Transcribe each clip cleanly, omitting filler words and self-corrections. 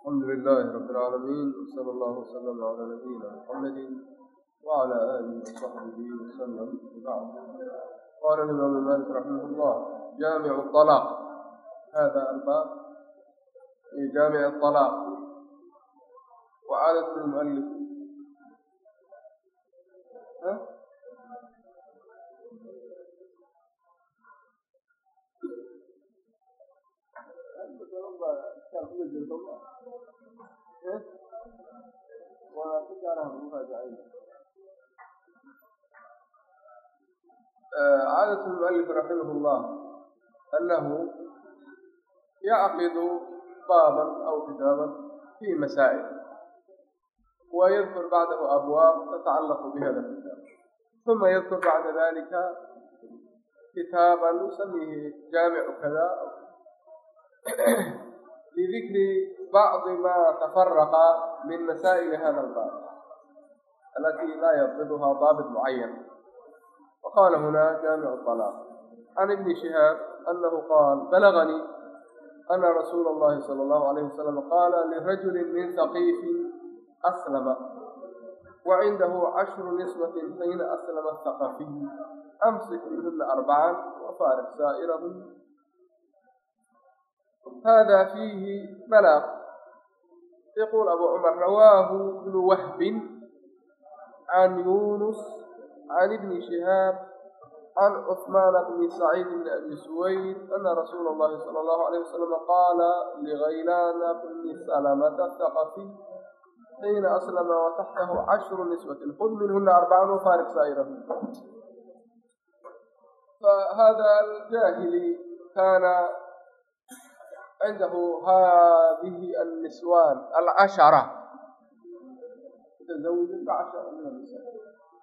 الحمد لله رب العالمين، وصلى الله وسلم على نبينا محمد وعلى آله وصحبه وسلم. وبعد، قال الإمام مالك رحمه الله: جامع الطلاق. هذا الباب في جامع الطلاق. وعادة المؤلف عادة المؤلف رحمه الله أنه يعقد بابا أو كتابا في مسائل ويذكر بعده أبواب تتعلق بهذا الكتاب، ثم يذكر بعد ذلك كتابا يسميه جامع كذا لذكر بعض ما تفرق من مسائل هذا الباب التي لا يضبطها ضابط معين. وقال هنا جامع الطلاق. عن ابن شهاب أنه قال: بلغني أن رسول الله صلى الله عليه وسلم قال لرجل من ثقيف أسلم وعنده 10 نسوة حين أسلم الثقفي: أمسك منهن 4 وفارق سائرهن. هذا فيه بلاغ. يقول أبو عمر: رواه ابن وهب عن يونس عن ابن شهاب عن عثمان بن سعيد بن أبي سويد أن رسول الله صلى الله عليه وسلم قال لغيلان بن سلمة الثقفي حين أسلم وتحته 10 نسوة: خذ منهن 4 وفارق سائرهن. فهذا الجاهلي كان عنده هذه النسوان 10، تزوج ب10 من النساء.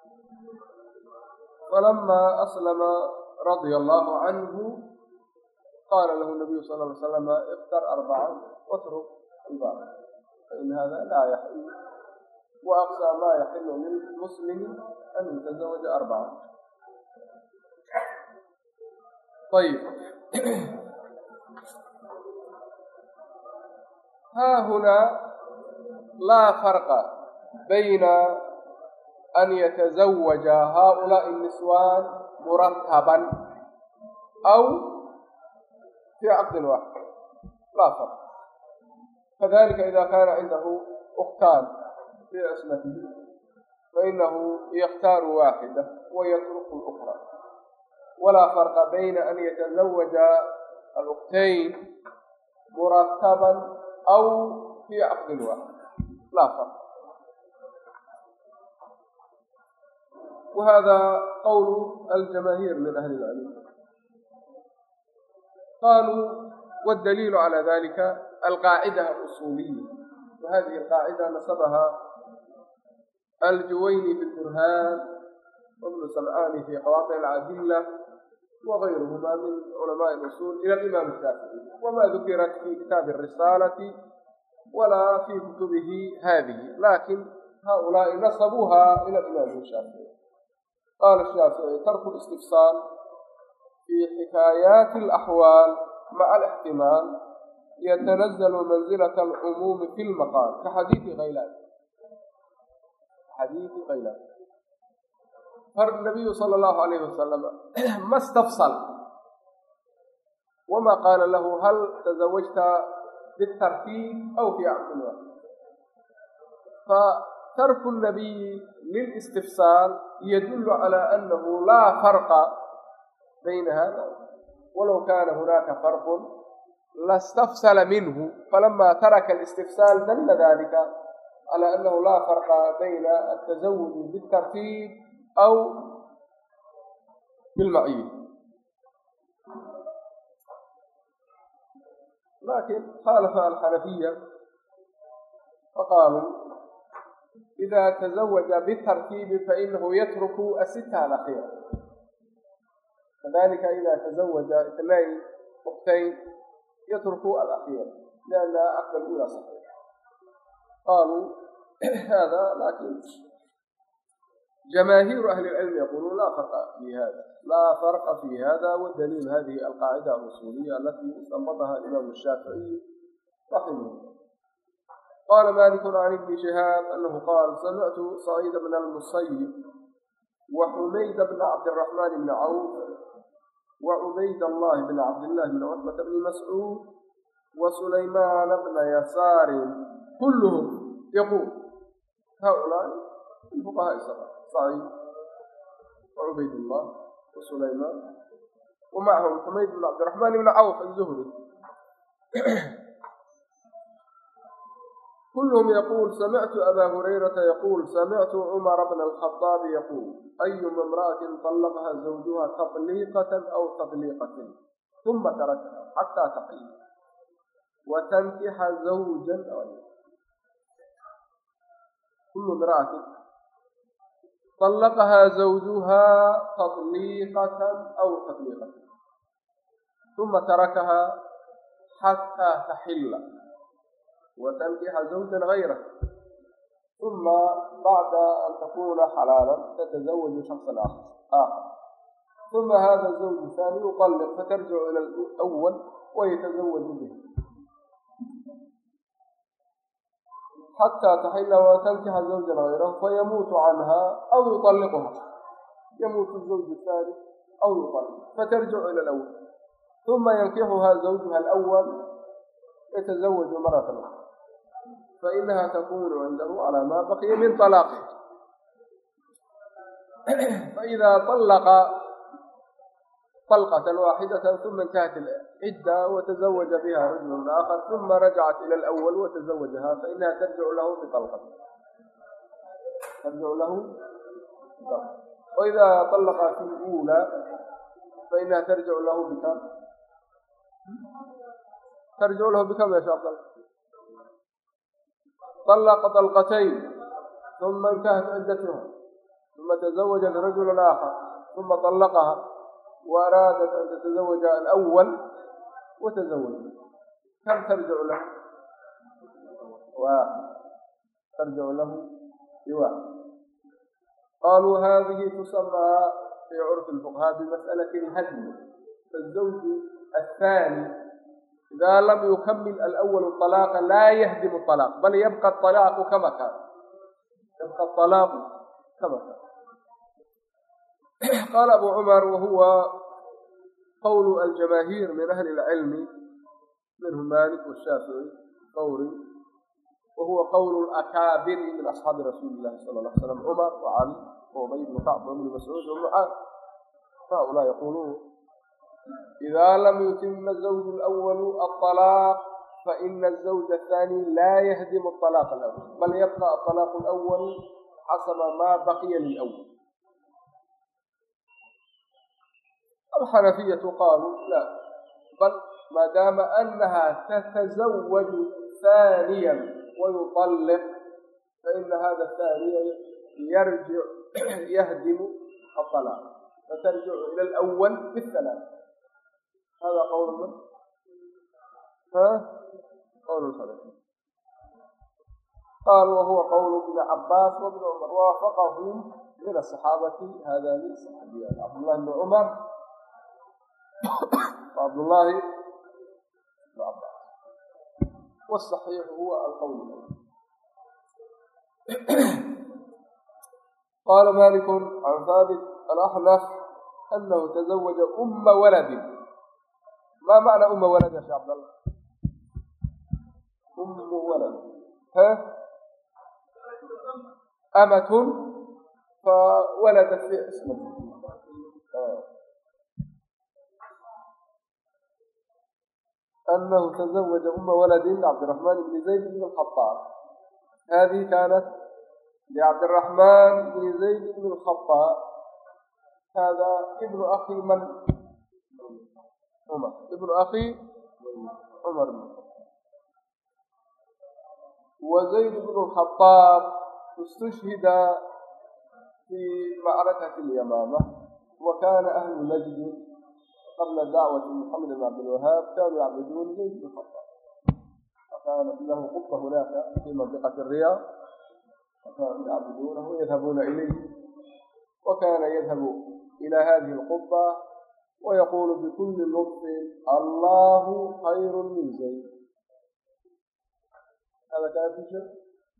فلما أسلم رضي الله عنه قال له النبي صلى الله عليه وسلم: اختر 4 واترك الباقي، فإن هذا لا يحل، وأقصى ما يحل للمسلم أن يتزوج 4. طيب، ها هنا لا فرق بين أن يتزوج هؤلاء النسوان مرتبا أو في عقد واحد، لا فرق. كذلك إذا كان عنده أختان في عصمته فإنه يختار واحدة ويترك الأخرى. ولا فرق بين أن يتزوج الأختين مرتبا أو في عقد واحد، لا فرق. وهذا قول الجماهير من أهل العلم. قالوا: والدليل على ذلك القاعدة الأصولية، وهذه القاعدة نصبها الجويني في البرهان وابن سمعاني في قواطع العدلة وغيرهما من علماء الأصول إلى الإمام الشافعي، وما ذكرت في كتاب الرسالة ولا في كتبه هذه، لكن هؤلاء نصبوها إلى الإمام الشافعي. قال الشافعي: ترك الاستفسار في حكايات الأحوال مع الاحتمال يتنزل منزلة العموم في المقال، كحديث غيلان. حديث غيلان فالنبي صلى الله عليه وسلم ما استفصل وما قال له: هل تزوجت بالترتيب أو في عقد واحد. فترك النبي للاستفصال يدل على أنه لا فرق بين هذا، ولو كان هناك فرق لاستفصل منه، فلما ترك الاستفصال دل ذلك على أنه لا فرق بين التزوج بالترتيب أو بالمعية. لكن خالف الحنفية فقالوا: إذا تزوج بالترتيب فإنه يترك 6 الأخيرة، كذلك إذا تزوج 2 أختين يترك الأخيرة لأن عقد الأولى صحيح. قالوا هذا، لكن جماهير أهل العلم يقولون لا فرق في هذا، لا فرق في هذا. والدليل هذه القاعدة الأصولية التي استنبطها الإمام الشافعي رحمه الله. قال مالك عن ابن شهاب أنه قال سمعت سعيد بن المسيب وحميد بن عبد الرحمن بن عوف وعبيد الله بن عبد الله بن عتبة بن مسعود وسليمان بن يسار كلهم يقول هؤلاء الفقهاء السبعة سعيد وعبيد الله وسليمان ومعهم حميد بن عبد الرحمن بن عوف الزهري كلهم يقول سمعت أبا هريرة يقول سمعت عمر بن الخطاب يقول أيما امرأة طلقها زوجها تطليقة أو تطليقتين ثم تركها حتى تحيض وتنكح زوجا كل امرأة طلقها زوجها تطليقة أو تطليقتين ثم تركها حتى تحل وتنكح زوجا غيره ثم بعد أن تكون حلالا تتزوج شخصا آخر ثم هذا الزوج الثاني يطلق فترجع إلى الأول ويتزوج به حتى تحل وتنكح زوجا غيره فيموت عنها أو يطلقها يموت الزوج الثاني أو يطلق فترجع إلى الأول ثم ينكحها زوجها الأول يتزوج مرة أخرى فإنها تكون عنده على ما بقي من طلاقه فإذا طلق طلقة واحدة ثم انتهت العدة وتزوج بها رجل آخر ثم رجعت إلى الأول وتزوجها فإنها ترجع له بطلقة ترجع له بطلقة. وإذا طلق في الأولى فإنها ترجع له بكم؟ ترجع له بكم يا شاطر؟ طلق طلقتين ثم انتهت عدتها ثم تزوجت رجلا آخر ثم طلقها وأرادت أن تتزوج الأول وتزوج كم ترجع له؟ وترجع له بواحد. قالوا هذه تسمى في عرف الفقهاء بمسألة الهدم فالزوج الثاني إذا لم يكمل الأول الطلاق لا يهدم الطلاق بل يبقى الطلاق كما كان يبقى الطلاق كما كان. قال أبو عمر وهو قول الجماهير من أهل العلم منهم مالك والشافعي قولي وهو قول الأكابر من أصحاب رسول الله صلى الله عليه وسلم عمر وعلي وأبي بن كعب وابن مسعود ومعاذ فهؤلاء يقولون إذا لم يتم الزوج الأول الطلاق فإن الزوج الثاني لا يهدم الطلاق الأول بل يبقى الطلاق الأول حسب ما بقي للأول. الحنفية قالوا لا بل ما دام أنها تتزوج ثانيا ويطلق فإن هذا الثاني يرجع يهدم الطلاق فترجع إلى الأول بالثلاث. هذا قول من؟ قول الحنفية. قال وهو قول ابن عباس وابن عمر وافقهم من الصحابة هذان الصحابيان عبد الله بن عمر وعبد الله بن عباس والصحيح هو القول الأول. قال مالك عن ثابت الأحنف أنه تزوج أم ولد. ما معنى أم ولد يا شيخ عبد الله؟ أم ولد أمة فولدت في اسمه أنه تزوج أم ولد عبد الرحمن بن زيد بن الخطاب. هذه كانت لعبد الرحمن بن زيد بن الخطاب هذا ابن أخي من؟ عمر ابن أخي عمر بن الخطاب. وزيد بن الخطاب استشهد في معركة اليمامة وكان أهل نجد قبل دعوة محمد بن عبد الوهاب كانوا يعبدون زيد بن الخطاب وكانت له قبة هناك في منطقة الرياض وكانوا يعبدونه ويذهبون إليه وكان يذهب إلى هذه القبة ويقول بكل لطف الله خير من زيد. هذا كان في شيء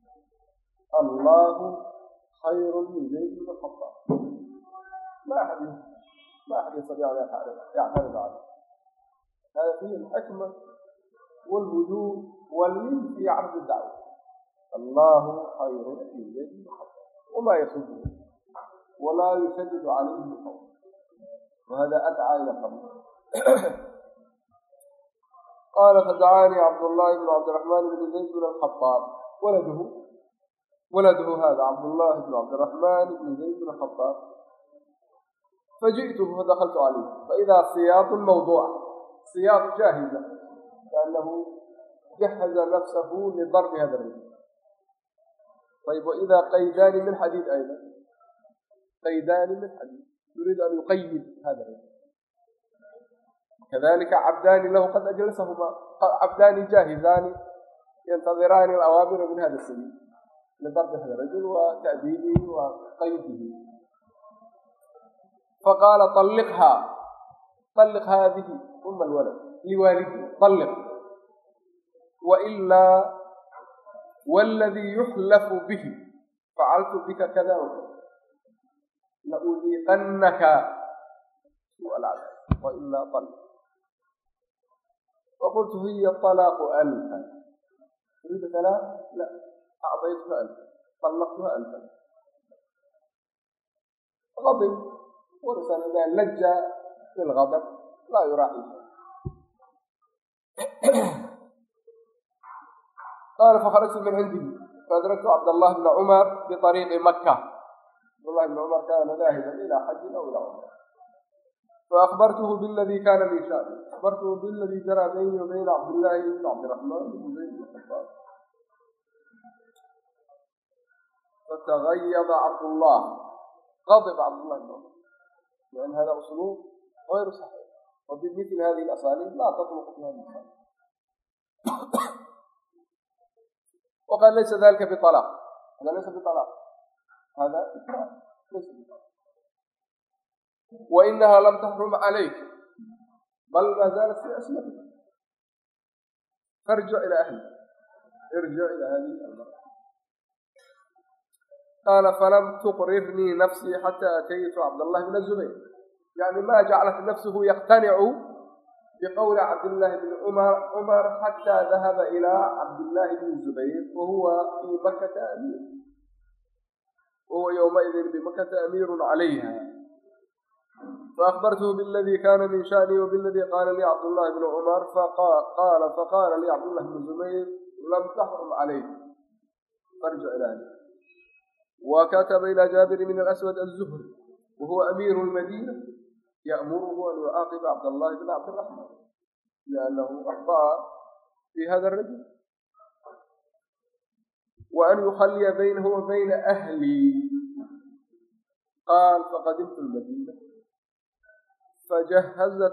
الله خير من زيد بن الخطاب. ما أحد يستطيع أن يعترض عليه. هذا فيه الحكمة والوجود واللين في عرض الدعوة. الله خير من زيد بن الخطاب وما يصده ولا يشدد عليه القول، وهذا أدعى إلى القبول. قال فدعاني عبد الله بن عبد الرحمن بن زيد بن الخطاب ولده هذا عبد الله بن عبد الرحمن بن زيد بن الخطاب، فجئته فدخلت عليه فإذا سياط موضوع، سياط جاهزة لأنه جهز نفسه لضرب هذا الرجل. طيب وإذا قيدان من حديد أيضا، قيدان من حديد يريد أن يقيد هذا الرجل. كذلك عبدان له قد أجلسهما، عبدان جاهزان ينتظران الأوامر من هذا السبيل لضرب هذا الرجل وتأديبه وقيده. فقال طلق هذه أم الولد لوالده، طلق وإلا والذي يحلف به فعلت بك كذا وكذا لأذيقنك سوء العذاب وإلا طلق. وقلت هي الطلاق 1000. تريد 3؟ لا، أعطيتها 1000، طلقتها 1000. غضب ورسل إذا لج في الغضب لا يراعي. قال فخرجت من عنده فأدركت عبد الله بن عمر بطريق مكة. عبد الله بن عمر كان ذاهبا إلى حج أو إلى عمرة، فأخبرته بالذي كان لي شأنه، أخبرته بالذي جرى بيني وبين عبد الله بن عبد الرحمن بن زيد بن الخطاب. فتغيظ عبد الله، غضب عبد الله بن عمر، لأن هذا أسلوب غير صحيح، وبمثل هذه الأساليب لا تطلق فيها الإنسان. وقال ليس ذلك بطلاق، هذا ليس بطلاق، هذا إكراه ليس بطلاق، وإنها لم تحرم عليك بل ما زالت في عصمتك، فارجع إلى أهلك، ارجع إلى هذه المرأة. قال فلم تقررني نفسي حتى أتيت عبد الله بن الزبير، يعني ما جعلت نفسه يقتنع بقول عبد الله بن عمر حتى ذهب إلى عبد الله بن الزبير وهو في مكة أمير، وهو يومئذ بمكة أمير عليها. فأخبرته بالذي كان من شأني وبالذي قال لي عبد الله بن عمر، فقال لي عبد الله بن الزبير لم تحرم عليك فارجع إلى أهلك. وكتب إلى جابر من الأسود الزهري وهو أمير المدينة يأمره أن يعاقب عبد الله بن عبد الرحمن لأنه أخطأ في هذا الرجل، وأن يخلي بينه وبين أهلي. قال فقدمت المدينة فجهزت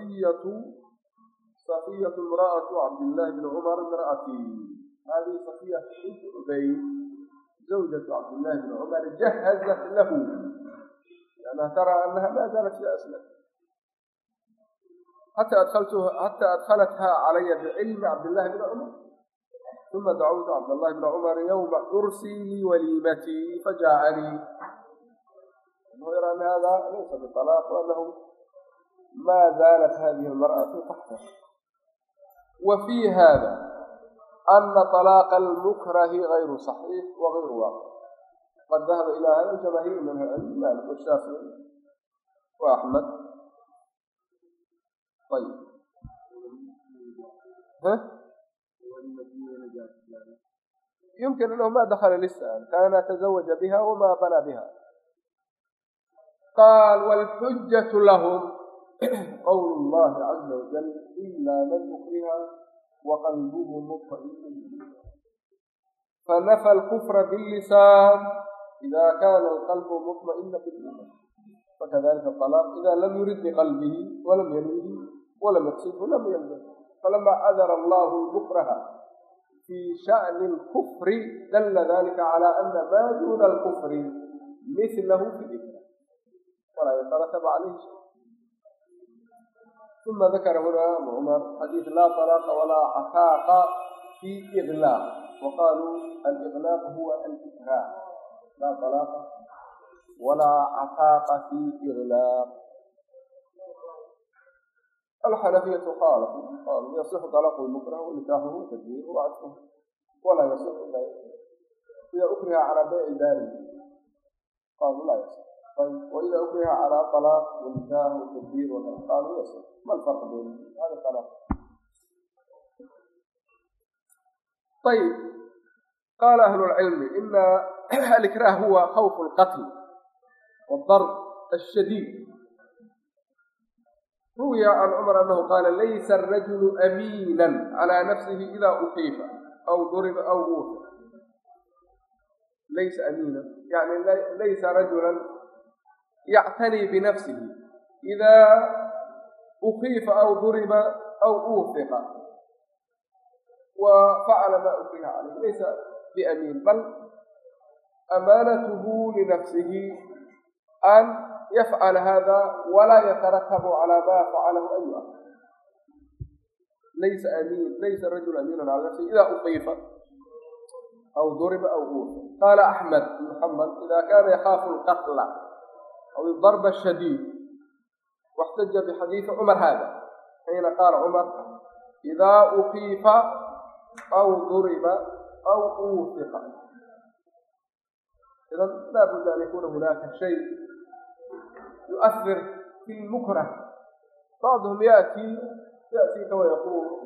صفية امرأة عبد الله بن عمر امرأتي، هذه صفية بنت أبي زوجة عبد الله بن عمر، جهزت له لأنها ترى أنها ما زالت في أسلم، حتى أدخلتها علي بعلم عبد الله بن عمر. ثم دعوت عبد الله بن عمر يوم عرسي لوليمتي فجاءني، ويرى أن هذا ليس بطلاق وأنه ما زالت هذه المرأة تحته. وفي هذا أن طلاق المكره غير صحيح وغير واقع، قد ذهب إلى هذا الجماهير من العلم مالك والشافعي وأحمد. طيب يمكن أنه ما دخل لسه، كان تزوج بها وما بنى بها. قال والحجة لهم قول الله عز وجل إلا من أكره وقلبه مطمئن، فنفى الكفر باللسان إذا كان القلب مطمئن بالإيمان، فكذلك الطلاق إذا لم يرد بقلبه ولم ينويه ولم يقصده لم يلزم. فلما عذر الله المكره في شأن الكفر دل ذلك على أن ما دون الكفر مثله في الإكراه ولا يترتب عليه شيء. ثم ذكر هنا عمر حديث لا طلاق ولا عتاق في إغلاق، وقالوا الإغلاق هو الإكراه لا طلاق ولا عتاق في إغلاق. الحنفية قالوا يصح طلاق المكره ونكاحه وتدبيره وعتقه ولا يصح إذا أكره على بيع داره قالوا لا يصح. طيب وإذا أكره على طلاق ونكاح وتدبير وغيره قالوا يصح. ما الفرق بينهم؟ هذا طلاق. طيب قال أهل العلم إن الإكراه هو خوف القتل والضرب الشديد. روي عن عمر أنه قال ليس الرجل أمينا على نفسه إذا أخيف أو ضرب أو أوثق. ليس أمينا يعني ليس رجلا يعتني بنفسه إذا أخيف أو ضرب أو أوثق وفعل ما أكره عليه، ليس بأمين، بل أمانته لنفسه أن يفعل هذا ولا يترتب على ما فعله أي أحد. ليس أمين، ليس الرجل أمينا على نفسه إذا أخيف أو ضرب أو أوثق. قال أحمد بن محمد إذا كان يخاف القتل أو الضرب الشديد، واحتج بحديث عمر هذا حين قال عمر إذا أخيف أو ضرب أو أوثق. إذا لا بد أن يكون هناك شيء يؤثر في المكره. بعضهم يأتيك ويقول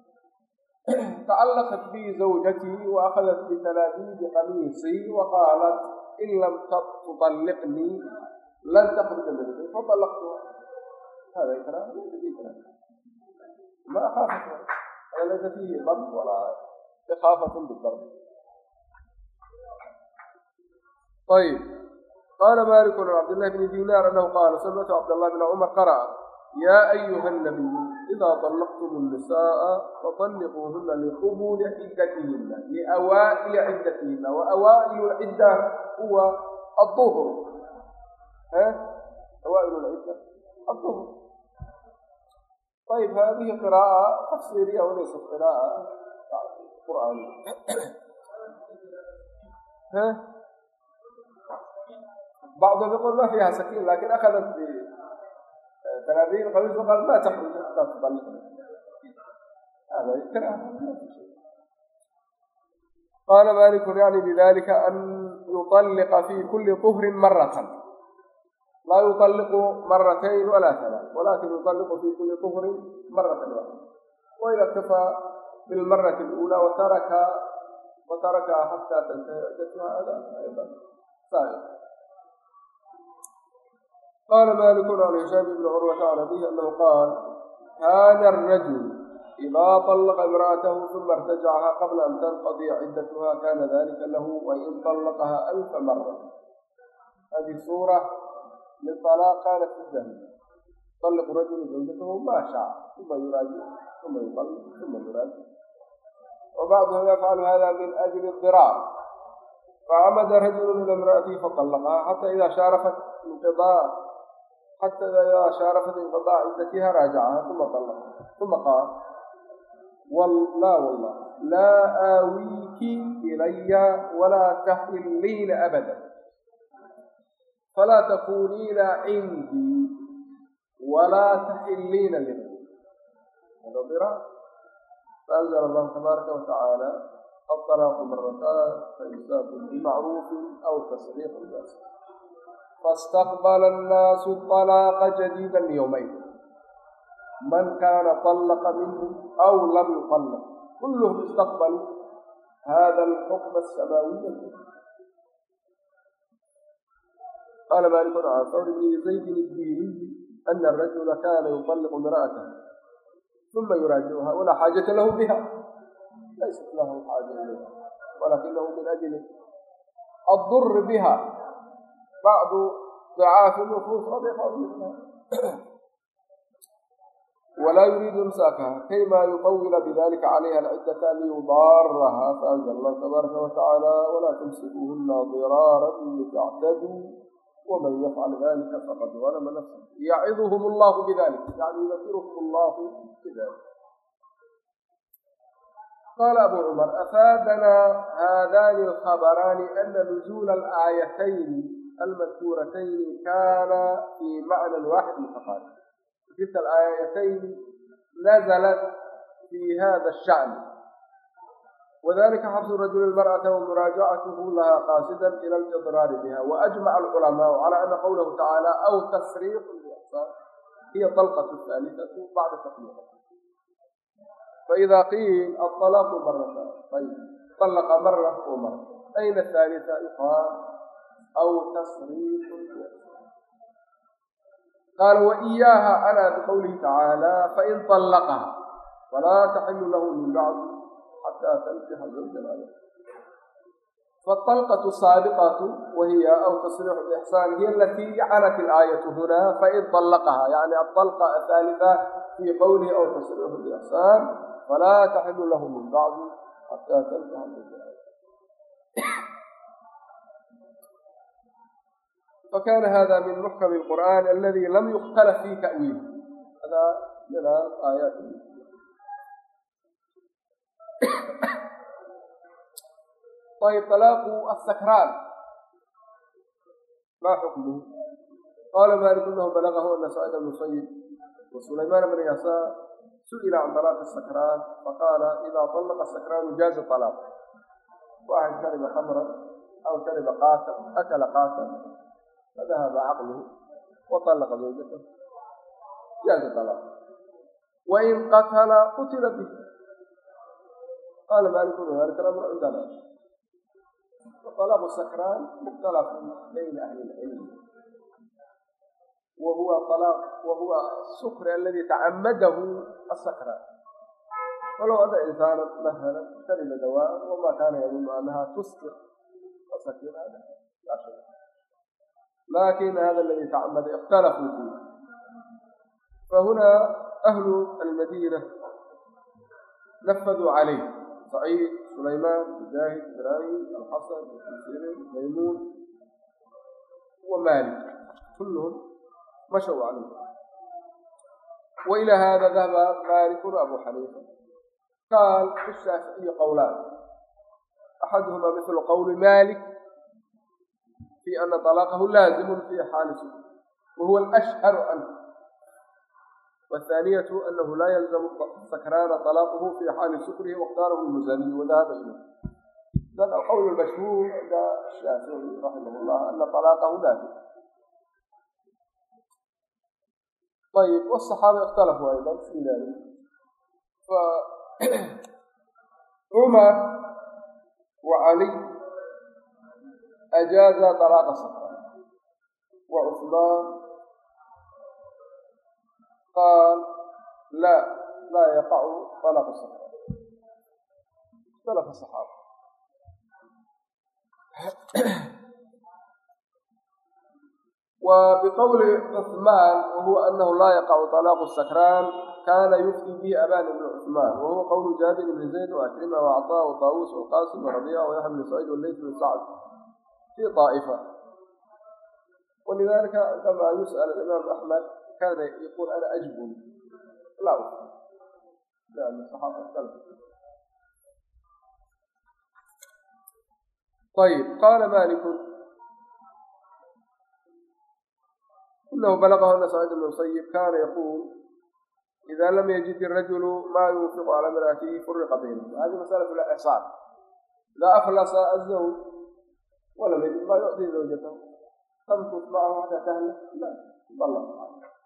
تعلقت بي زوجتي وأخذت بتلابيب قميصي وقالت إن لم تطلقني لن تخرج من البيت فطلقتها. هذا كلام ما أخافت، هذا ليس فيه ضرب ولا إخافة بالضرب. طيب قال مالك بن عبد الله بن دينار أنه قال سمعت عبد الله بن عمر قرأ يا أيها النبي إذا طلقتم النساء فطلقوهن لقبول عدتهن لأوائل عدتهن، وأوائل العدة هو الظهر. أوائل العدة الظهر. طيب هذه قراءة تفسيرية وليست قراءة قرآنية. بعضهم يقول ما فيها سكين لكن أخذت بتلابيب القميص وقال ما تخرج حتى تطلقني. هذا الكلام. قال مالك يعني بذلك أن يطلق في كل طهر مرة، لا يطلق مرتين ولا ثلاث، ولكن يطلق في كل طهر مرة واحدة. وإذا اكتفى بالمرة الأولى وتركها حتى تنتهي عدتها هذا أيضا سائل. قال مالك عن هشام بن عروة عن أبيه أنه قال كان الرجل إذا طلق امرأته ثم ارتجعها قبل أن تنقضي عدتها كان ذلك له وإن طلقها 1000 مرة. هذه صورة للطلاق كانت في الجاهلية. طلق رجل زوجته ما شاء ثم يراجع ثم يطلق ثم يراجع. وبعضهم يفعل هذا من أجل الضرار، فعمد رجل من امرأته فطلقها حتى إذا شارفت انقضاء عدتها راجعها ثم طلقها، ثم قال والله لا آويك إلي ولا تحلين أبدا فلا تكونين عندي ولا تحلين لي. هذا ضرار. فأنزل الله تبارك وتعالى الطلاق مرتان فإمساك بمعروف أو تسريح بإحسان. فاستقبل الناس الطلاق جديدا ليومين، من كان طلق منهم أو لم يطلق كلهم استقبلوا هذا الحكم السماوي. قال مالك عن ثور بن زيد الديني أن الرجل كان يطلق امرأته ثم يراجعها ولا حاجة له بها، ليست له حاجة إليها، ولكنه من أجل الضر بها بعض ضعاف النفوس رضيقه منها ولا يريد إمساكها كيما يطول بذلك عليها العدة ليضارها. فأنزل الله تبارك وتعالى ولا تمسكوهن ضرارا لتعتدوا ومن يفعل ذلك فقد ظلم نفسه. يعظهم الله بذلك، يعني يذكرهم الله بذلك. قال أبو عمر أفادنا هذان الخبران أن نزول الآيتين المذكورتين كان في معنى واحد متقارب. تلك الآيتين نزلت في هذا الشأن، وذلك حبس الرجل المرأة ومراجعته لها قاصدا إلى الإضرار بها. وأجمع العلماء على أن قوله تعالى أو تسريح بإحسان هي الطلقة الثالثة بعد تطليقها. فإذا قيل الطلاق مرتان، طيب طلق مرة ومرة، أين الثالثة؟ يقال أو تسريح بإحسان. قال وإياها أنا بقوله تعالى فإن طلقها فلا تحل له من بعد حتى تنكح زوجا. فالطلقة السابقة وهي أو تصريح بإحسان هي التي عنت الآية هنا فإن طلقها، يعني الطلقة الثالثة في قوله أو تصريح بإحسان فلا تحل له من بعد حتى تنكح زوجا. فكان هذا من محكم القرآن الذي لم يختلف فيه تأويله. هذا من الآيات. طيب طلاق السكران ما حكمه؟ قال مالك انه بلغه ان سعيد بن المسيب وسليمان بن يسار سئل عن طلاق السكران فقال اذا طلق السكران جاز الطلاق. واحد شرب خمرا او شرب قاتل اكل قاتل فذهب عقله وطلق زوجته جاز الطلاق، وان قتل به. قال مالك ذلك الامر عندنا. وطلاق السكران مختلف بين أهل العلم، وهو السكر الذي تعمده السكران. ولو أن إنسانا مثلا شرب دواء وما كان يظن أنها تسكر فسكر هذا لا شيء، لكن هذا الذي تعمد اختلفوا فيه. فهنا أهل المدينة نفذوا عليه، سعيد، سليمان، مجاهد، إبراهيم، الحسن، الحسين، ميمون ومالك كلهم مشوا عليه. وإلى هذا ذهب مالك وأبو حنيفة. قال في الشافعي قولان، أحدهما مثل قول مالك في أن طلاقه لازم في حال سكر وهو الأشهر عنه، والثانية أنه لا يلزم السكران طلاقه في حال سكره، واختاره المزني وذهب إليه. هذا القول المشهور عند الشافعي رحمه الله أن طلاقه لازم. طيب والصحابة اختلفوا أيضا في ذلك. فعمر وعلي أجاز طلاق السكران، وعثمان قال لا يقع طلاق السكران. اختلف الصحابة. وبقول عثمان وهو أنه لا يقع طلاق السكران كان يفتي به أبان بن عثمان، وهو قول جابر بن زيد وأكرمة وعطاء وطاووس والقاسم وربيعة ويحيى بن سعيد والليث بن سعد في طائفة. ولذلك عندما يسأل الإمام أحمد كان يقول أنا أجبن لا أفهم، لأن الصحابة اختلفوا. طيب قال مالك إنه بلغه أن سعيد بن المسيب كان يقول إذا لم يجد الرجل ما ينفق على امرأته فرق بينهم. هذه مسألة الإحصار. إذا أفلس الزوج ولم يجد ما يؤذي زوجته تمكث معه حتى تهلك؟ لا، طلق.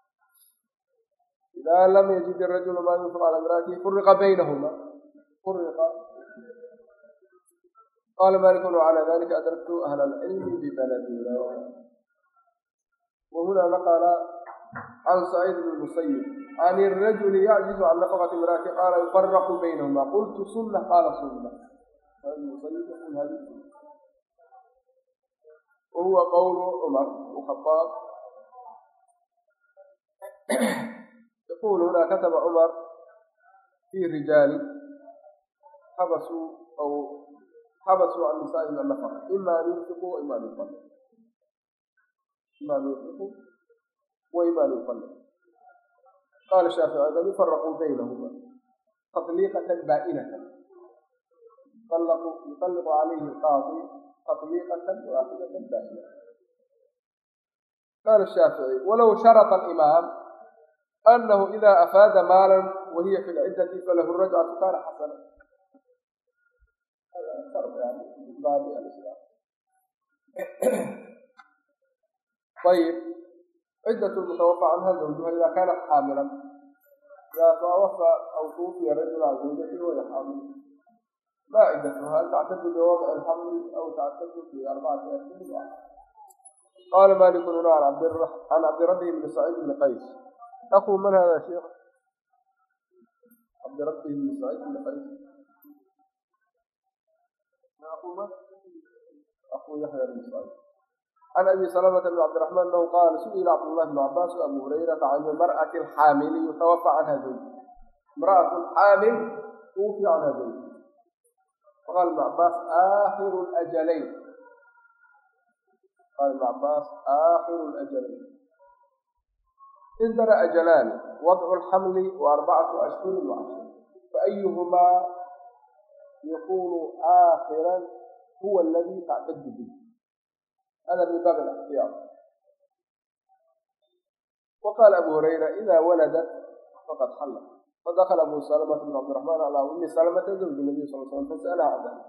إذا لم يجد الرجل ما ينفق على امرأته فرق بينهما. قال مالك وعلى ذلك أدركت أهل العلم ببلدنا. وهنا نقل عن سعيد بن المسيب عن الرجل يعجز عن نفقة امرأته قال يفرق بينهما. قلت سنة، قال سنة. سعيد بن المسيب يقول هذه السنة، وهو قول عمر بن الخطاب. يقول هنا كتب عمر في رجال حبسوا عن نسائهم النفقة، إما أن ينفقوا وإما أن يطلقوا، وإما أن يطلقوا. قال الشافعي أيضا يفرقوا بينهما تطليقة بائنة، يطلق عليه القاضي تطليقة واحدة بائنة. قال الشافعي: ولو شرط الإمام أنه إذا أفاد مالا وهي في العدة فله الرجعة كان حسنا. هذا شرط يعني من باب الإسلام. طيب، عدة المتوفى عنها زوجها إذا كانت حاملا، إذا توفى أو توفي رجل عن زوجته وهي حامل، ما عدتها؟ هل تعتد بوضع الحمل أو تعتد ب4 أشهر؟ قال مالك هنا عن عبد ربه بن سعيد بن قيس. أخو من هذا يا شيخ؟ عبد ربه بن سعيد بن قيس أخو من؟ أخو يحيى بن سعيد. عن أبي سلمة بن عبد الرحمن أنه قال: سئل عبد الله بن عباس وأبو هريرة عن المرأة الحامل يتوفى عنها زوجها. امرأة حامل توفي عنها زوجها، فقال ابن عباس: آخر الأجلين. قال ابن عباس: آخر الأجلين. عندنا أجلان: وضع الحمل و4 أشهر و10، فأيهما يكون آخرا هو الذي تعتد به. هذا من باب الاحتياط. وقال أبو هريرة: إذا ولدت فقد حلت. فدخل أبو سلمة بن عبد الرحمن على أم سلمة زوج النبي صلى الله عليه وسلم فسألها عن ذلك،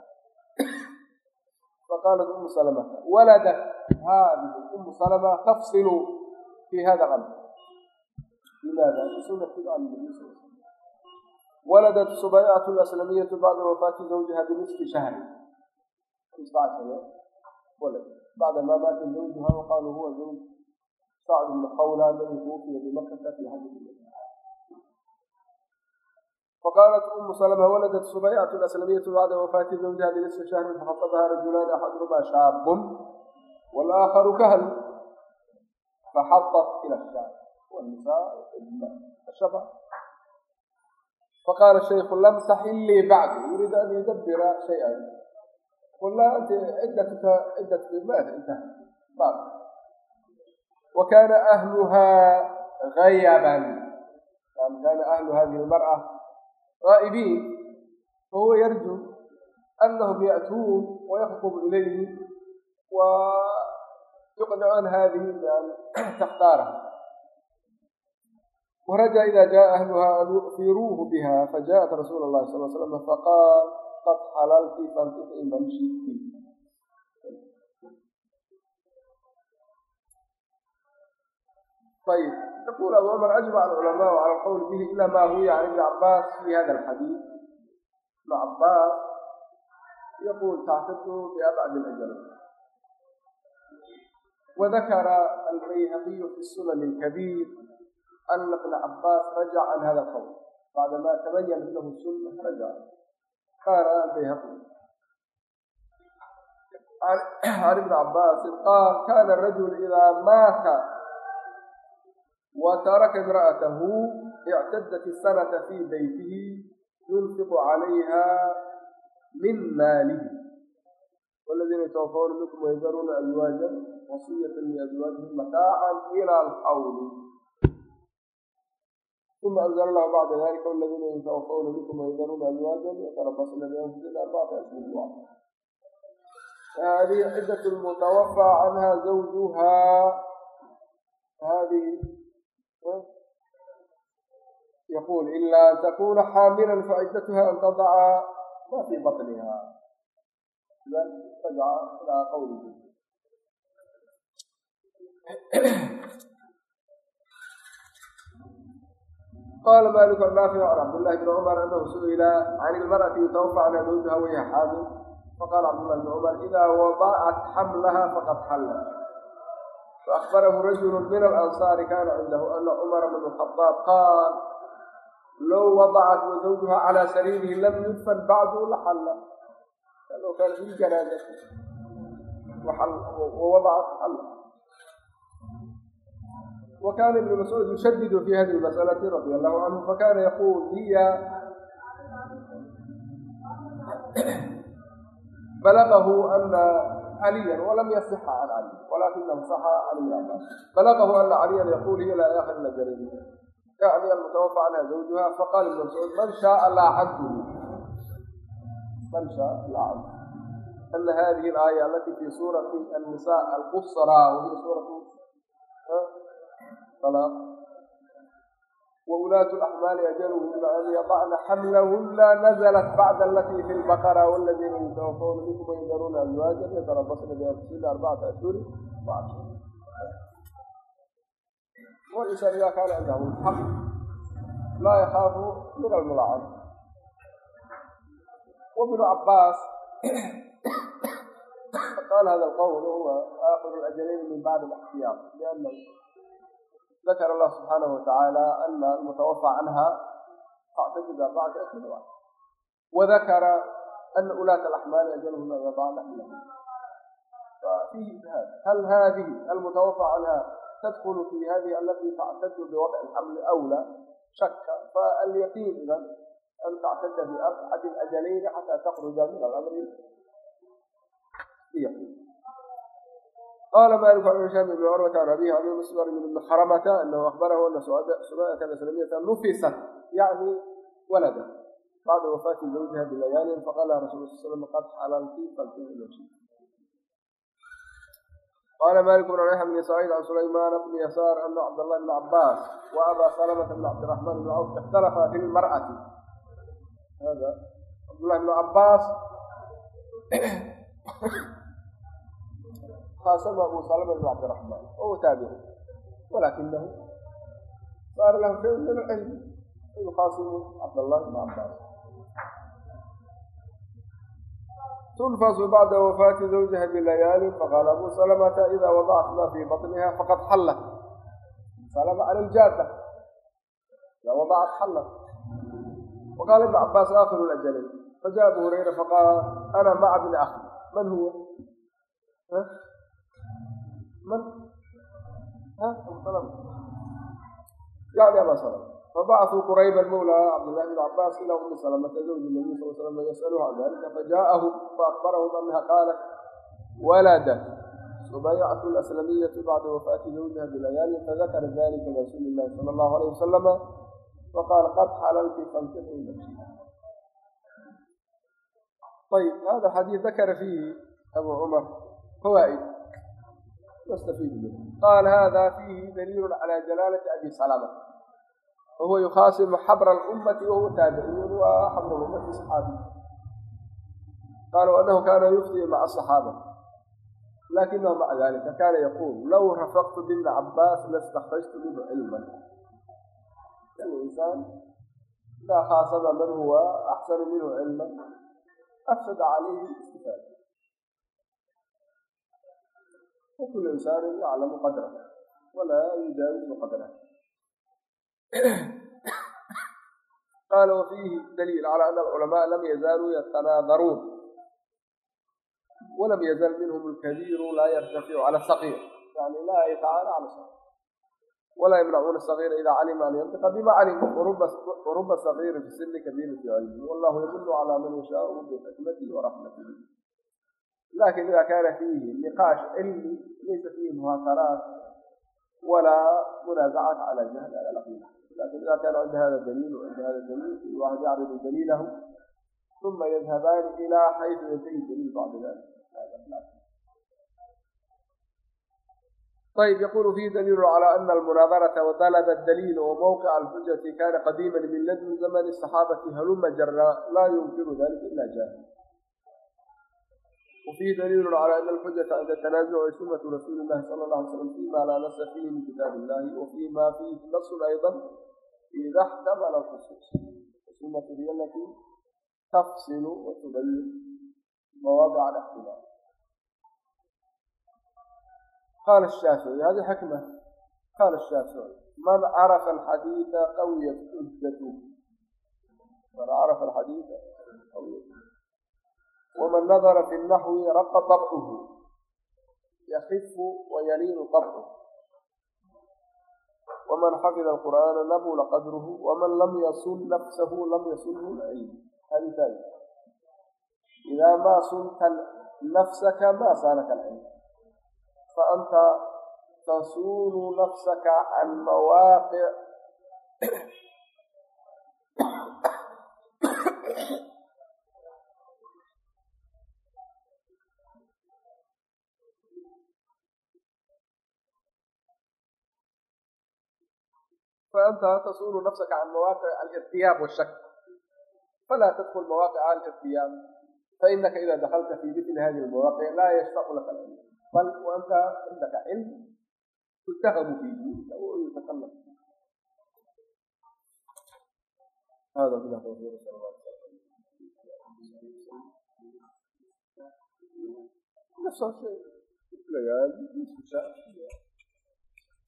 فقالت أم سلمة: ولدت هذه أم سلمة تفصل في هذا الأمر. لماذا؟ لسنة عن النبي صلى الله عليه وسلم. ولدت سبيعة الأسلمية بعد وفاة زوجها بنصف شهر، 15 يوم ولد بعد ما مات زوجها، وقالوا هو زوج سعد بن خولة الذي توفي بمكة في حج الوداع. فقالت أم سلمة: ولدت سبيعة الأسلمية بعد وفاة زوجها بنصف شهر، فخطبها رجلان أحدهما شاب والآخر كهل، فحطت إلى الشام والنساء الشبع. فقال الشيخ: لم تحلي بعد، يريد أن يدبر شيئا. قلنا: أنت عدتك ماذا انتهى بعد. وكان أهلها غيبا، يعني كان أهل هذه المرأة غائبين، فهو يرجو أنهم يأتون ويخطب إليه ويقنعون هذه بأن تختارها. ورجى إذا جاء أهلها أن يؤثروه بها، فجاءت رسول الله صلى الله عليه وسلم فقال: قد حللت فانكحي من شئت. طيب، يقول أبو عمر: أجمع العلماء على القول به إلا ما روي عن ابن عباس في هذا الحديث. ابن عباس يقول تعتد بأبعد الأجل. وذكر البيهقي في السنن الكبير أن ابن عباس رجع عن هذا القول بعدما تبين له السنة، رجع. قال البيهقي عن ابن عباس قال: كان الرجل إذا مات وترك امرأته اعتدت السنة في بيته ينفق عليها من ماله، والذين يتوفون منكم ويذرون أزواجا وصية لأزواجهم متاعا إلى الحول. ثم أنزل الله بعد ذلك: والذين يتوفون منكم ويذرون أزواجا يتربصن بأنفسهن 4 أشهر. هذه عدة المتوفى عنها زوجها. هذه يقول: إلا أن تكون حاملا فعدتها أن تضع ما في بطنها. إذن رجع إلى قوله. قال مالك النافع عن عبد الله بن عمر أنه سئل عن المرأة يتوفى عنها زوجها وهي حامل، فقال عبد الله بن عمر: إذا وضعت حملها فقد حلت. فأخبره رجل من الأنصار كان عنده أن عمر بن الخطاب قال: لو وضعت وزوجها على سريره لم يدفن بعده لحل، لأنه كان في الجنازة ووضعت حل. وكان ابن مسعود يشدد في هذه المسألة رضي الله عنه، فكان يقول: هي بلغه أن عليا، ولم يصح عن علي ولكنه صح عن ابن عباس، بلغه أن عليا يقول: هي لا يأخذ إلا جريمة، يعني المتوفى عنها زوجها. فقال ابن مسعود: من شاء لا عنده، من شاء لعنه. أن هذه الآية التي في سورة النساء القصرى وهي سورة طلاق وولاة الأحمال أجلهن أن يضعن حملهن نزلت بعد التي في البقرة والذين يتوفون منكم ويذرون أزواجا يتربصن بأنفسهن 4 أشهر وعشرة. والإنسان إذا كان عنده الحق لا يخاف من الملعن. وابن عباس قال هذا القول هو آخر الأجلين من بعد الاحتياط، لأنه ذكر الله سبحانه وتعالى أن المتوفى عنها تعتد 4 أشهر وذكر أن أولاة الأحمال أجلهن أن يضعن حملهن. ففيه إجهاد، هل هذه المتوفى عنها تدخل في هذه التي تعتد بوضع الحمل أو لا؟ شك. فاليقين إذا أن تعتد بأبعد الأجلين حتى تخرج من الأمر بيقين. قال مالك عن هشام بن عروة عن أبيه عن مسور بن مخرمة أنه أخبره أن سماءة الإسلامية نفست يعني ولدت بعد وفاة زوجها بليال، فقال رسول الله صلى الله عليه وسلم قد حللت فانتهي المشي. قال مالك بن ريحة بن سعيد عن سليمان بن يسار أن عبد الله بن عباس وأبا سلمة بن عبد الرحمن بن عوف اختلفا في المرأة. هذا عبد الله بن عباس خاصم أبو سلمة بن عبد الرحمن وهو تابعي، ولكنه صار له شيء من العلم يخاصم عبد الله بن عباس. تنفس بعد وفاة زوجها بليال، فقال أبو سلمة إذا وضعت ما في بطنها فقد حلت. سلمة على الجادة إذا وضعت حلت. وقال ابن عباس آخر الأجلين. فجاء أبو هريرة فقال أنا مع ابن أخي. من هو؟ من؟ أبو سلمة يعني أبا سلمة. فبعثوا قريب المولى عبد الله بن عباس إلى أم سلمة زوج النبي صلى الله عليه وسلم يسألها عن ذلك، فجاءهم فأخبرهم أنها قالت ولدت سبيعة الأسلمية بعد وفاة زوجها بليال، فذكر ذلك لرسول الله صلى الله عليه وسلم فقال قد حللت فانتهي نفسي. طيب هذا الحديث ذكر فيه أبو عمر فوائد نستفيد منه. قال هذا فيه دليل على جلالة أبي سلمة، وهو يخاصم حبر الأمة وهو تابعي وحبر الأمة صحابي. قالوا أنه كان يفتي مع الصحابة، لكنه مع ذلك كان يقول لو رفقت بابن عباس لاستخرجت منه علما. الإنسان لا خاصم من هو أحسن منه علما أفسد عليه الاستفادة، وكل إنسان يعلم قدره ولا يجاوز قدره. قال وفيه دليل على أن العلماء لم يزالوا يتناظرون، ولم يزل منهم الكبير لا يرتفع على الصغير، يعني لا يتعالى على الصغير، ولا يمنعون الصغير إذا علم أن ينطق بما علم، ورب صغير في السن كبير في علمه، والله يمن على من يشاء بحكمته ورحمته. لكن إذا كان فيه نقاش علمي ليس فيه مهاترات ولا منازعات على جهل على العقيدة، لكن إذا كان عند هذا الدليل وعند هذا الدليل الواحد يعرض دليله ثم يذهبان إلى حيث ينتهي الدليل بعد ذلك. طيب يقول فيه دليل على أن المناظرة وطلب الدليل وموقع الحجة كان قديما من لدن زمن الصحابة هلم جرا لا يمكن ذلك إلا جاهل. وفيه دليل على أن الحجة عند التنازع سنة رسول الله صلى الله عليه وسلم فيما لا نص فيه من كتاب الله، وفيما فيه نص أيضا إذا احتمل الخصوص. السنة هي التي تفصل وتبين مواضع الاحتمال. قال الشافعي هذه حكمة. قال الشافعي من عرف الحديث قويت حجته، من عرف الحديث قويت، ومن نظر في النحو رق طبعه يخف ويلين طبعه، ومن حفظ القرآن نبل قدره، ومن لم يصن نفسه لم يصنه العلم. هذه ثانية، إذا ما صنت نفسك ما صانك العلم، فأنت تصون نفسك عن مواقع فأنت تصون نفسك عن مواقع الارتياب والشك، فلا تدخل مواقع الارتياب، فإنك إذا دخلت في مثل هذه المواقع لا يشفع لك العلم، بل وأنت عندك علم تتهم فيه أو يتكلم. هذا بالله توفيق صلى الله عليه وسلم. نفس الشيء ليالي نصف ساعة